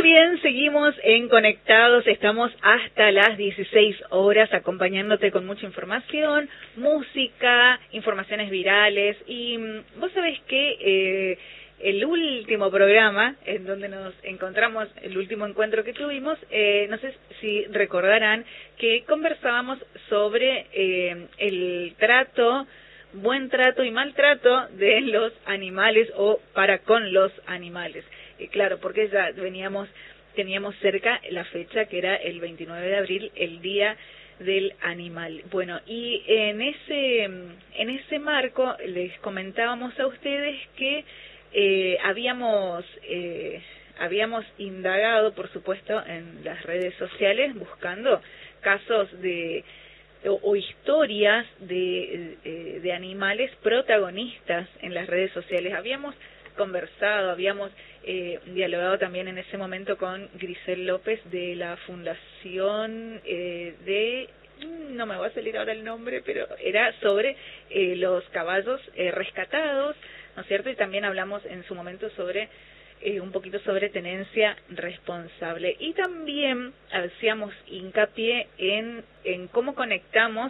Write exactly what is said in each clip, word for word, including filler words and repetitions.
bien, seguimos en Conectados, estamos hasta las dieciséis horas acompañándote con mucha información, música, informaciones virales y vos sabés que eh, el último programa en donde nos encontramos, el último encuentro que tuvimos, eh, no sé si recordarán que conversábamos sobre eh, el trato, buen trato y maltrato de los animales o para con los animales. Eh, claro, porque ya veníamos, teníamos cerca la fecha que era el veintinueve de abril, el Día del Animal. Bueno, y en ese, en ese marco les comentábamos a ustedes que eh, habíamos, eh, habíamos indagado, por supuesto, en las redes sociales buscando casos de O, o historias de, de, de animales protagonistas en las redes sociales. Habíamos conversado, habíamos eh, dialogado también en ese momento con Grisel López de la Fundación eh, de, no me va a salir ahora el nombre, pero era sobre eh, los caballos eh, rescatados, ¿no es cierto? Y también hablamos en su momento sobre Eh, un poquito sobre tenencia responsable y también hacíamos hincapié en, en cómo conectamos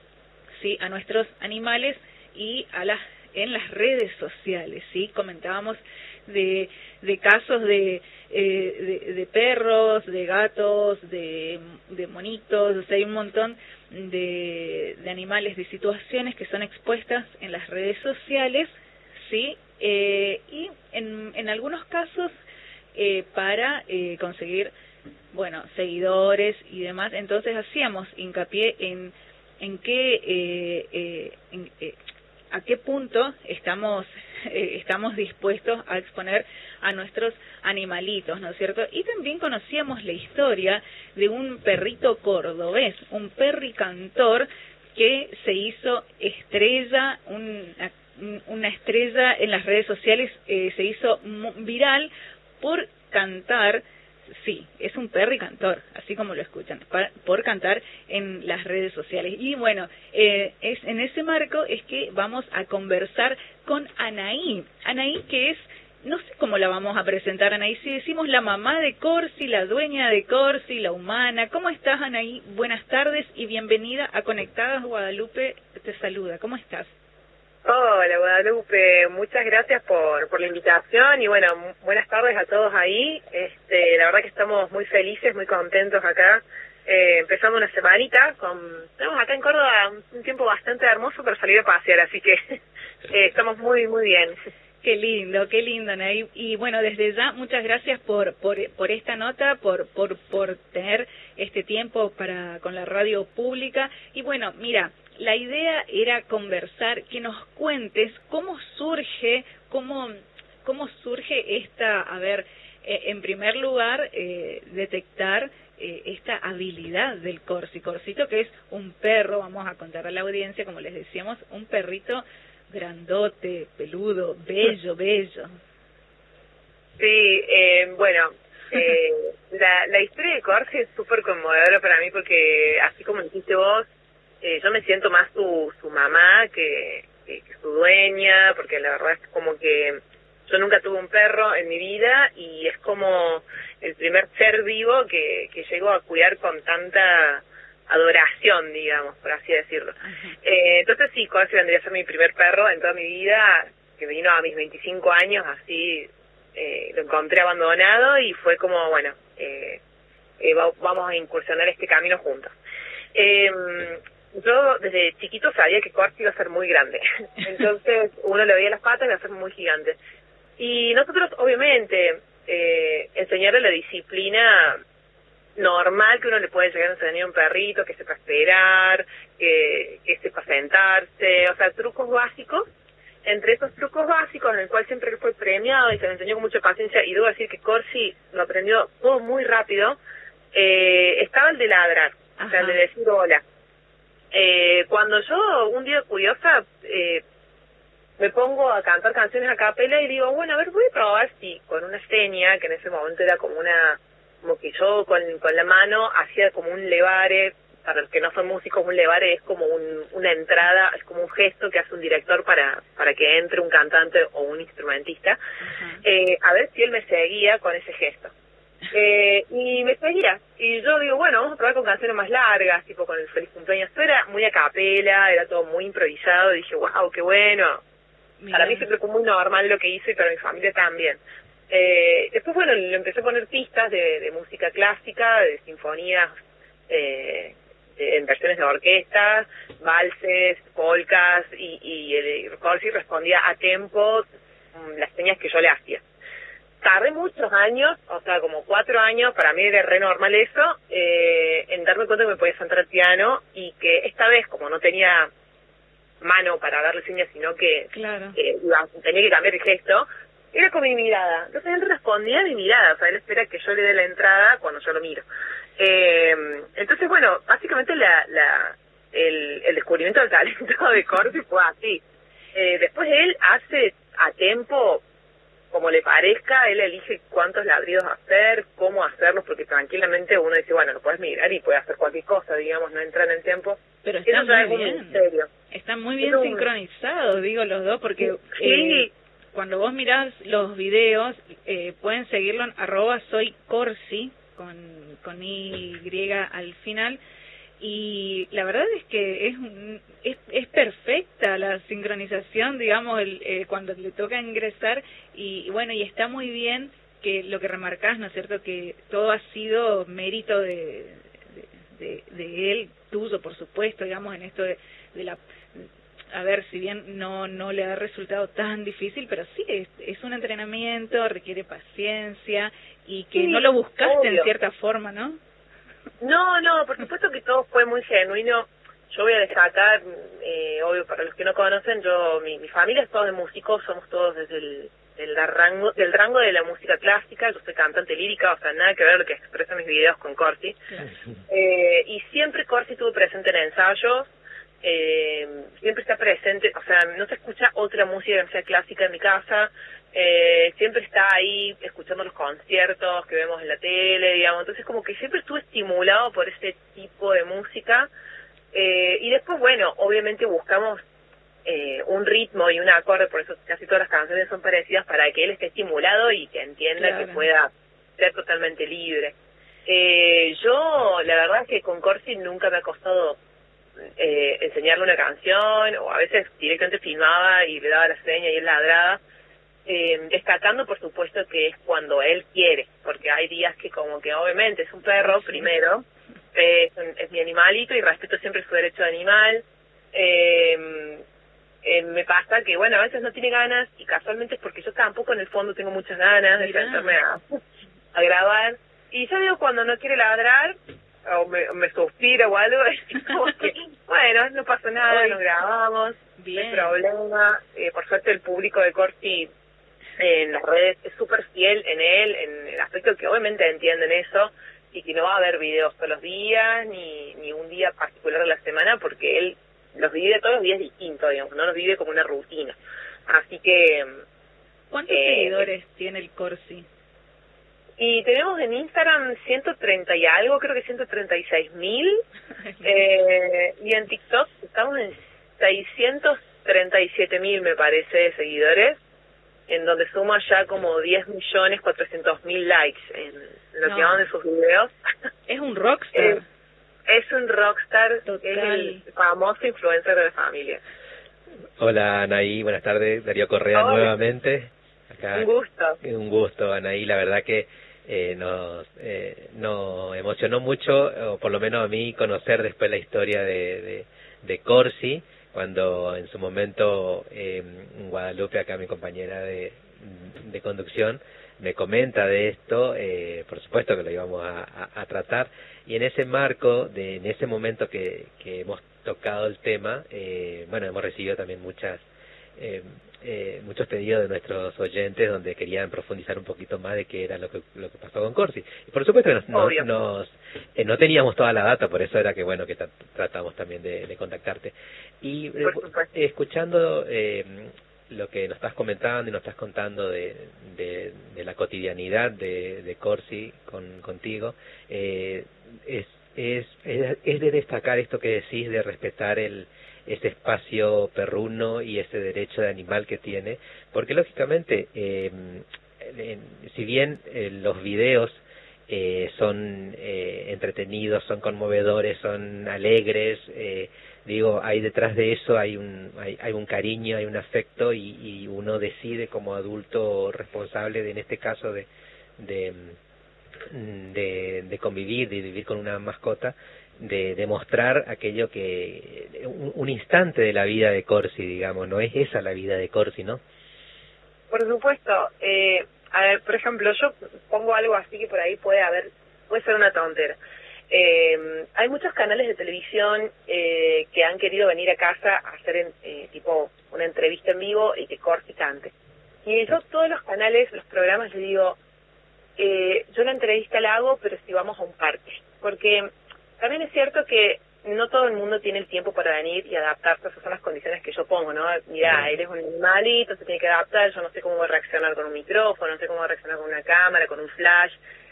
sí a nuestros animales y a las en las redes sociales, sí comentábamos de, de casos de, eh, de de perros, de gatos, de, de monitos, o sea, hay un montón de, de animales, de situaciones que son expuestas en las redes sociales, sí. Eh, y en, en algunos casos eh, para eh, conseguir, bueno, seguidores y demás, entonces hacíamos hincapié en en qué eh, eh, en, eh, a qué punto estamos eh, estamos dispuestos a exponer a nuestros animalitos, ¿no es cierto? Y también conocíamos la historia de un perrito cordobés, un perricantor que se hizo estrella, un una estrella en las redes sociales, eh, se hizo viral por cantar, sí, es un perricantor, así como lo escuchan, para, por cantar en las redes sociales. Y bueno, eh, es en ese marco es que vamos a conversar con Anaí, Anaí que es, no sé cómo la vamos a presentar, Anaí, si decimos la mamá de Corsi, la dueña de Corsi, la humana. ¿Cómo estás, Anaí? Buenas tardes y bienvenida a Conectadas. Guadalupe te saluda, ¿cómo estás? Hola Guadalupe, muchas gracias por, por la invitación y bueno, buenas tardes a todos ahí. Este, la verdad que estamos muy felices, muy contentos acá, eh, empezando una semanita, con, tenemos acá en Córdoba un, un tiempo bastante hermoso para salir a pasear, así que eh, estamos muy muy bien. Qué lindo, qué lindo, Anaí. Y bueno, desde ya, muchas gracias por por, por esta nota, por, por por tener este tiempo para con la radio pública. Y bueno, mira, la idea era conversar, que nos cuentes cómo surge, cómo cómo surge esta, a ver, eh, en primer lugar, eh, detectar eh, esta habilidad del Corsi. Corsito, que es un perro, vamos a contar a la audiencia, como les decíamos, un perrito grandote, peludo, bello, bello. Sí, eh, bueno, eh, la, la historia de Corsi es súper conmovedora para mí porque, así como dijiste vos, eh, yo me siento más su, su mamá que, que, que su dueña, porque la verdad es como que yo nunca tuve un perro en mi vida y es como el primer ser vivo que, que llego a cuidar con tanta adoración, digamos, por así decirlo. Eh, entonces sí, Corsi vendría a ser mi primer perro en toda mi vida, que vino a mis veinticinco años, así eh, lo encontré abandonado y fue como, bueno, eh, eh, va, vamos a incursionar este camino juntos. Eh, yo desde chiquito sabía que Corsi iba a ser muy grande, entonces uno le veía las patas y iba a ser muy gigante. Y nosotros, obviamente, eh, enseñarle la disciplina normal que uno le puede llegar a enseñar a un perrito, que sepa esperar, que, que sepa sentarse, o sea, trucos básicos. Entre esos trucos básicos, en el cual siempre fue premiado y se le enseñó con mucha paciencia, y debo decir que Corsi lo aprendió todo muy rápido, eh, estaba el de ladrar, Ajá. o sea, el de decir hola. Eh, cuando yo, un día curiosa, eh, me pongo a cantar canciones a capela y digo, bueno, a ver, voy a probar si con una seña, que en ese momento era como una, como que yo con, con la mano hacía como un levare. Para los que no son músicos, un levare es como un, una entrada, es como un gesto que hace un director para para que entre un cantante o un instrumentista. Uh-huh. eh, a ver si él me seguía con ese gesto. Eh, y me seguía. Y yo digo, bueno, vamos a probar con canciones más largas, tipo con el feliz cumpleaños. Esto era muy a capela, era todo muy improvisado. Y dije, wow, qué bueno. Mirá. Para mí siempre fue muy normal lo que hice y para mi familia también. Eh, después, bueno, le empecé a poner pistas de, de música clásica, de sinfonías, eh, en versiones de orquesta, valses, polcas, y, y el Corsi respondía a tempo las señas que yo le hacía. Tardé muchos años, o sea, como cuatro años, para mí era re normal eso, eh, en darme cuenta que me podía sentar al piano y que esta vez, como no tenía mano para darle señas, sino que claro. eh, iba, tenía que cambiar el gesto, era con mi mirada. Entonces él respondía a mi mirada, o sea, él espera que yo le dé la entrada cuando yo lo miro. Eh, entonces, bueno, básicamente la, la el, el descubrimiento del talento de Corsi fue así. Eh, después él hace a tempo, como le parezca, él elige cuántos ladridos hacer, cómo hacerlos, porque tranquilamente uno dice, bueno, lo puedes mirar y puede hacer cualquier cosa, digamos, no entra en el tiempo. Pero está eso muy es bien. Un misterio. Están muy bien un... sincronizados, digo, los dos, porque sí. eh, cuando vos mirás los videos, eh, pueden seguirlo en arroba soy Corsi, con, con Y al final, y la verdad es que es es, es perfecta la sincronización, digamos, el, eh, cuando le toca ingresar, y, y bueno, y está muy bien que lo que remarcás, ¿no es cierto?, que todo ha sido mérito de, de, de, de él, tuyo, por supuesto, digamos, en esto de, de la... A ver, si bien no no le ha resultado tan difícil, pero sí, es, es un entrenamiento, requiere paciencia, y que sí, no lo buscaste obvio. En cierta forma, ¿no? No, no, por supuesto que todo fue muy genuino. Yo voy a destacar, eh, obvio, para los que no conocen, yo mi, mi familia es toda de músicos, somos todos desde el del rango, del rango de la música clásica. Yo soy cantante lírica, o sea, nada que ver lo que expreso en mis videos con Corsi. Eh, y siempre Corsi estuvo presente en ensayos, eh, siempre está presente, o sea, no se escucha otra música que no sea clásica en mi casa. Eh, siempre está ahí escuchando los conciertos que vemos en la tele, digamos, entonces como que siempre estuve estimulado por ese tipo de música, eh, y después, bueno, obviamente buscamos eh, un ritmo y un acorde, por eso casi todas las canciones son parecidas, para que él esté estimulado y que entienda, claro, que pueda ser totalmente libre. Eh, yo, la verdad es que con Corsi nunca me ha costado eh, enseñarle una canción, o a veces directamente filmaba y le daba la seña y él ladraba. Eh, destacando, por supuesto, que es cuando él quiere, porque hay días que como que obviamente es un perro, sí, primero, eh, es, un, es mi animalito y respeto siempre su derecho de animal. Eh, eh, me pasa que, bueno, a veces no tiene ganas, y casualmente es porque yo tampoco en el fondo tengo muchas ganas de sentarme a, a grabar, y yo digo, cuando no quiere ladrar o me, me suspira o algo, es como que, bueno, no pasa nada, nos grabamos, bien, no hay problema. Eh, por suerte el público de Corsi en las redes es súper fiel en él, en el aspecto que obviamente entienden eso, y que no va a haber videos todos los días, ni ni un día particular de la semana, porque él los vive todos los días distintos, digamos, no los vive como una rutina. Así que... ¿Cuántos eh, seguidores tiene el Corsi? Y tenemos en Instagram ciento treinta y algo, creo que ciento treinta y seis mil, eh, y en TikTok estamos en seiscientos treinta y siete mil, me parece, de seguidores, en donde suma ya como diez millones cuatrocientos mil likes en lo no. que van de sus videos. Es un rockstar. Es, es un rockstar, total. Es el famoso influencer de la familia. Hola, Anaí, buenas tardes. Darío Correa. Hola. Nuevamente. Acá, un gusto. Un gusto, Anaí. La verdad que eh, nos, eh, nos emocionó mucho, o por lo menos a mí, conocer después la historia de, de, de Corsi, cuando en su momento eh, Guadalupe, acá mi compañera de, de conducción, me comenta de esto. Eh, por supuesto que lo íbamos a, a, a tratar, y en ese marco, de en ese momento que, que hemos tocado el tema, eh, bueno, hemos recibido también muchas eh, eh, muchos pedidos de nuestros oyentes donde querían profundizar un poquito más de qué era lo que lo que pasó con Corsi, y por supuesto que nos, nos, nos eh, no teníamos toda la data, por eso era que bueno que tratamos también de, de contactarte. Y eh, escuchando eh, lo que nos estás comentando y nos estás contando de, de, de la cotidianidad de, de Corsi con, contigo, eh, es, es, es, es de destacar esto que decís de respetar el ese espacio perruno y ese derecho de animal que tiene, porque lógicamente, eh, eh, si bien eh, los videos eh, son eh, entretenidos, son conmovedores, son alegres, eh, digo, hay detrás de eso hay un hay, hay un cariño, hay un afecto, y, y uno decide como adulto responsable de, en este caso de de, de de convivir, de vivir con una mascota, de demostrar aquello que un, un instante de la vida de Corsi, digamos, no es esa la vida de Corsi, ¿no? Por supuesto. Eh, a ver, por ejemplo, yo pongo algo así que por ahí puede haber, puede ser una tontera. Eh, hay muchos canales de televisión eh, que han querido venir a casa a hacer en, eh, tipo una entrevista en vivo y que Corsi cante. Y yo todos los canales, los programas, les digo, eh, yo la entrevista la hago, pero si vamos a un parque. Porque también es cierto que no todo el mundo tiene el tiempo para venir y adaptarse. Esas son las condiciones que yo pongo, ¿no? Mira, él es un animalito, se tiene que adaptar, yo no sé cómo va a reaccionar con un micrófono, no sé cómo va a reaccionar con una cámara, con un flash.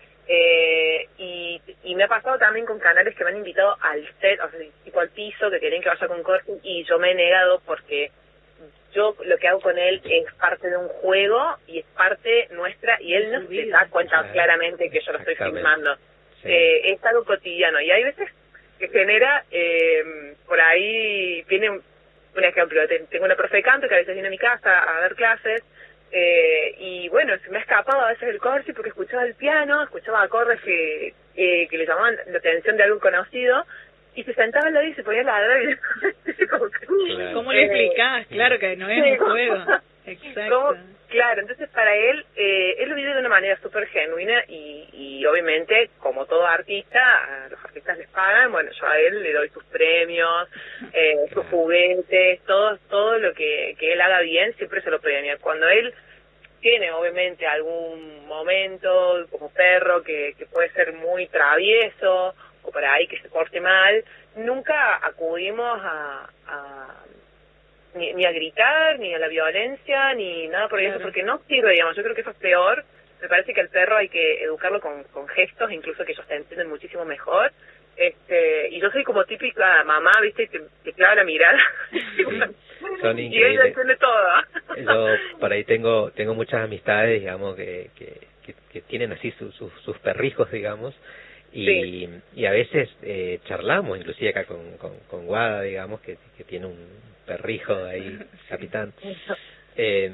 Eh, y, y me ha pasado también con canales que me han invitado al set, o sea, tipo al piso, que quieren que vaya con Corsi, y yo me he negado porque yo lo que hago con él es parte de un juego y es parte nuestra, y él no se da cuenta claro. claramente que yo lo estoy filmando. Sí. Eh, es algo cotidiano, y hay veces que genera, eh, por ahí viene un, un ejemplo, tengo una profe de canto que a veces viene a mi casa a dar clases, eh, y bueno, se me ha escapado a veces el Corsi porque escuchaba el piano, escuchaba acordes que, eh, que le llamaban la atención de algún conocido, y se sentaba al lado y se ponía a ladrar, y como que, claro. ¿Cómo le explicás? Claro que no es sí, un juego. Exacto. ¿Cómo? Claro, entonces para él, eh, él lo vive de una manera súper genuina, y, y obviamente, como todo artista, a los artistas les pagan, bueno, yo a él le doy sus premios, eh, sus juguetes, todo todo lo que, que él haga bien, siempre se lo premia. Cuando él tiene, obviamente, algún momento como perro que, que puede ser muy travieso, o por ahí que se porte mal, nunca acudimos a... a Ni, ni a gritar, ni a la violencia, ni nada por claro. eso, porque no sirve, digamos. Yo creo que eso es peor. Me parece que al perro hay que educarlo con, con gestos, incluso que ellos se entienden muchísimo mejor. Este, y yo soy como típica mamá, ¿viste? Que te clava la mirada. Sí, son increíbles. Y ella entiende todo. Yo por ahí tengo tengo muchas amistades, digamos, que que, que, que tienen así su, su, sus perrijos, digamos. Y, sí. y a veces eh, charlamos, inclusive acá con, con, con Guada, digamos, que, que tiene un perrijo ahí, capitán. Eh,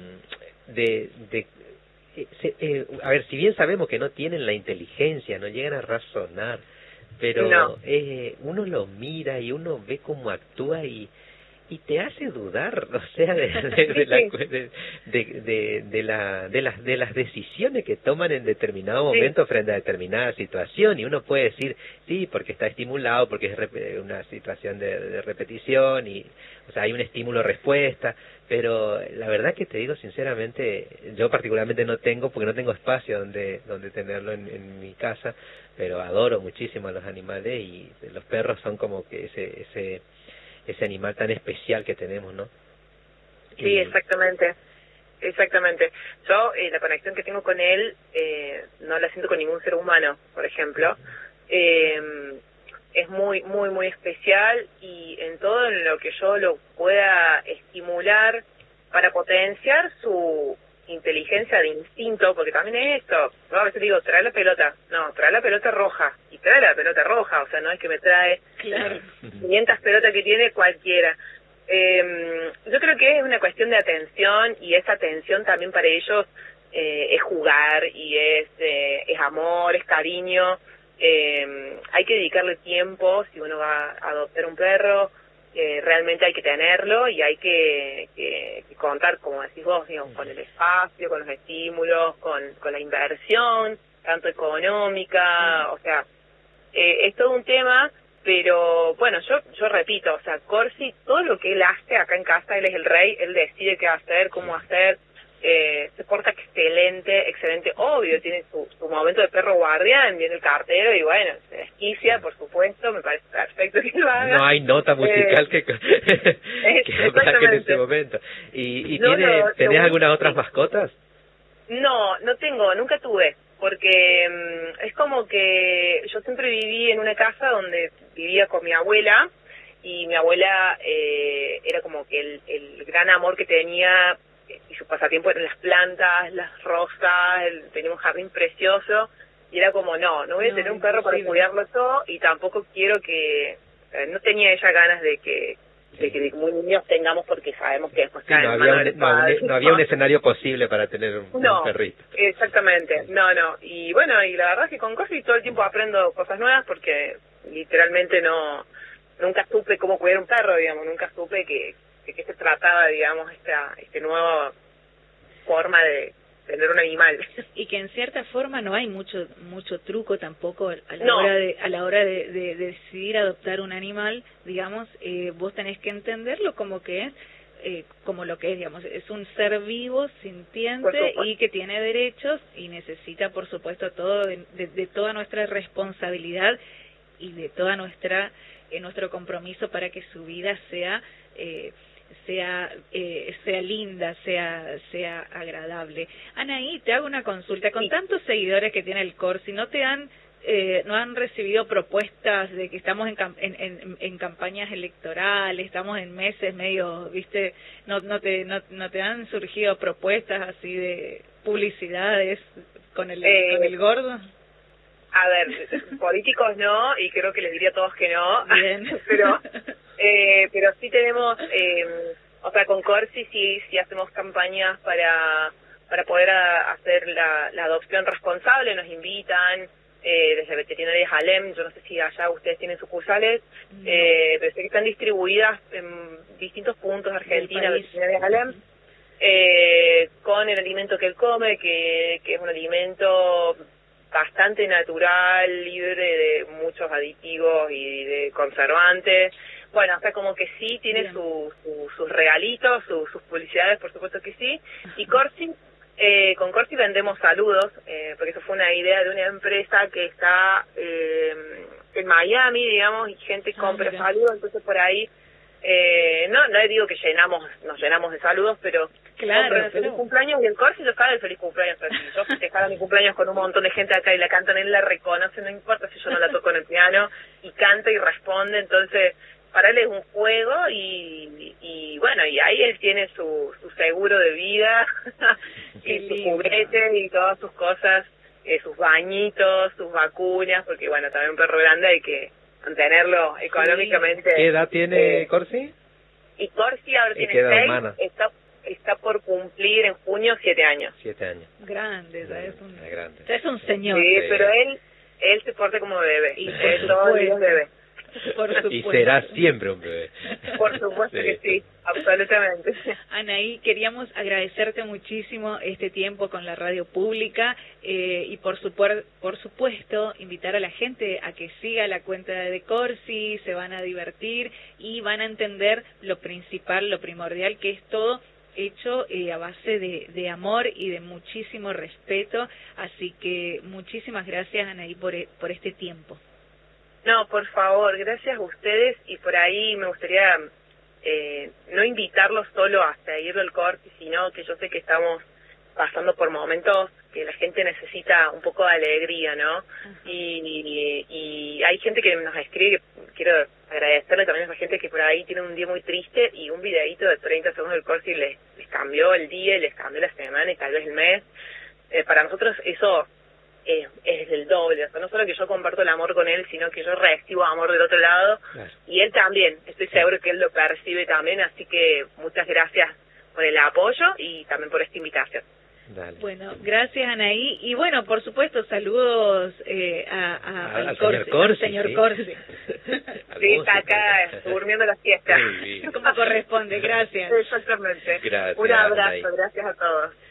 de, de eh, se, eh, a ver, si bien sabemos que no tienen la inteligencia, no llegan a razonar, pero no. eh, uno lo mira y uno ve cómo actúa y y te hace dudar, o sea, de, de, de, la, de, de, de, de, la, de, las, de las decisiones que toman en determinado momento sí. frente a determinada situación, y uno puede decir, sí, porque está estimulado, porque es una situación de, de repetición, y o sea, hay un estímulo-respuesta, pero la verdad que te digo sinceramente, yo particularmente no tengo, porque no tengo espacio donde donde tenerlo en, en mi casa, pero adoro muchísimo a los animales, y los perros son como que ese... ese ese animal tan especial que tenemos, ¿no? Sí, y... exactamente, exactamente. Yo, eh, la conexión que tengo con él, eh, no la siento con ningún ser humano, por ejemplo. Eh, es muy, muy, muy especial, y en todo en lo que yo lo pueda estimular para potenciar su inteligencia de instinto, porque también es esto, ¿no? A veces digo, trae la pelota, no, trae la pelota roja, y trae la pelota roja, o sea, no es que me trae claro. quinientas pelotas que tiene cualquiera. Eh, yo creo que es una cuestión de atención, y esa atención también para ellos eh, es jugar, y es, eh, es amor, es cariño. Eh, hay que dedicarle tiempo, si uno va a adoptar un perro, Eh, realmente hay que tenerlo, y hay que, que, que contar, como decís vos, digamos, con el espacio, con los estímulos, con, con la inversión, tanto económica, o sea, eh, es todo un tema, pero bueno, yo yo repito, o sea, Corsi, todo lo que él hace acá en casa, él es el rey, él decide qué hacer, cómo hacer, eh, se porta excelente, excelente, obvio, tiene su, su momento de perro guardián, viene el cartero y bueno, se desquicia, por supuesto, me parece perfecto que lo haga. No hay nota musical eh, que, que aplaque en ese momento. ¿Y, y no, tiene, no, tenés algunas otras mascotas? No, no tengo, nunca tuve, porque um, es como que yo siempre viví en una casa donde vivía con mi abuela, y mi abuela eh, era como que el, el gran amor que tenía, y su pasatiempo eran las plantas, las rosas, el, tenía un jardín precioso, y era como, no, no voy a No, tener un perro para imposible. cuidarlo yo, y tampoco quiero que, eh, no tenía ella ganas de que, de que muy niños tengamos, porque sabemos que después Sí, caen no, en había manos un, del no, un- padre. no había un escenario posible para tener un, No, un perrito. exactamente, no, no. Y bueno, y la verdad es que con Corsi todo el tiempo aprendo cosas nuevas porque literalmente no, nunca supe cómo cuidar un perro, digamos, nunca supe que, de qué se trataba, digamos, esta, este nuevo forma de tener un animal. Y que en cierta forma no hay mucho mucho truco tampoco a la No. hora de a la hora de, de, de decidir adoptar un animal, digamos, eh, vos tenés que entenderlo como que es eh, como lo que es, digamos, es un ser vivo, Por sintiente supuesto. y que tiene derechos y necesita, por supuesto, todo de, de, de toda nuestra responsabilidad y de toda nuestra eh, nuestro compromiso para que su vida sea eh, sea eh, sea linda, sea sea agradable. Anaí, te hago una consulta. Con Sí. tantos seguidores que tiene el Corsi, ¿no te han eh, no han recibido propuestas de que estamos en, cam- en, en, en campañas electorales, estamos en meses medio, viste, no no te no, no te han surgido propuestas así de publicidades con el Eh, con el gordo? A ver, políticos no, y creo que les diría a todos que no, Bien. pero eh, pero sí tenemos, eh, o sea, con Corsi sí sí hacemos campañas para para poder a, hacer la, la adopción responsable, nos invitan eh, desde Veterinarias Alem, yo no sé si allá ustedes tienen sucursales, No. eh, pero sé que están distribuidas en distintos puntos de Argentina, Del país. Veterinarias Alem, eh, con el alimento que él come, que, que es un alimento bastante natural, libre de muchos aditivos y de conservantes. Bueno, o sea, como que sí tiene Bien. su, su, sus regalitos, su, sus publicidades, por supuesto que sí. Y Corsi, eh, con Corsi vendemos saludos, eh, porque eso fue una idea de una empresa que está eh, en Miami, digamos, y gente Ah, compra mira. saludos, entonces por ahí, eh, no no digo que llenamos nos llenamos de saludos, pero Claro, compran el feliz pero- cumpleaños, y el Corsi yo sabe el feliz cumpleaños. O sea, si yo festejara mi cumpleaños con un montón de gente acá y la cantan, él la reconoce, no importa si yo no la toco en el piano, y canta y responde. Entonces para él es un juego, y, y bueno, y ahí él tiene su, su seguro de vida Qué y sus lindo. juguetes y todas sus cosas, eh, sus bañitos, sus vacunas, porque bueno, también un perro grande hay que mantenerlo económicamente. ¿Qué edad tiene eh, Corsi? Y Corsi ahora ¿Y tiene qué edad, seis, hermana? está está por cumplir en junio siete años. Siete años. Grande, ya es un, Es grande. ya es un señor. Sí, Sí. pero él él se porta como bebé. Y por Él todo el día es supuesto. bebé. Por supuesto. Y será siempre un bebé. Por supuesto Sí. que sí, absolutamente. Anaí, queríamos agradecerte muchísimo este tiempo con la radio pública eh, y por, supuer- por supuesto invitar a la gente a que siga la cuenta de Corsi, se van a divertir y van a entender lo principal, lo primordial, que es todo hecho eh, a base de, de amor y de muchísimo respeto. Así que muchísimas gracias, Anaí, por, e- por este tiempo. No, por favor, gracias a ustedes, y por ahí me gustaría eh, no invitarlos solo a seguirlo el Corsi, sino que yo sé que estamos pasando por momentos que la gente necesita un poco de alegría, ¿no? Y, y, y hay gente que nos escribe, que quiero agradecerle también a esa gente que por ahí tiene un día muy triste y un videíto de treinta segundos del Corsi les, les cambió el día, y les cambió la semana y tal vez el mes. Eh, para nosotros eso es, es el doble, o sea, no solo que yo comparto el amor con él, sino que yo recibo amor del otro lado, Claro. y él también, estoy seguro que él lo percibe también, así que muchas gracias por el apoyo y también por esta invitación. Dale. Bueno, gracias, Anaí. Y bueno, por supuesto, saludos eh, a, a- Al al señor Corsi, Corsi, al señor sí. Corsi. Sí, está acá durmiendo la siesta. Muy bien. Como corresponde, gracias. Exactamente. Gracias, Un abrazo, Anaí. gracias a todos.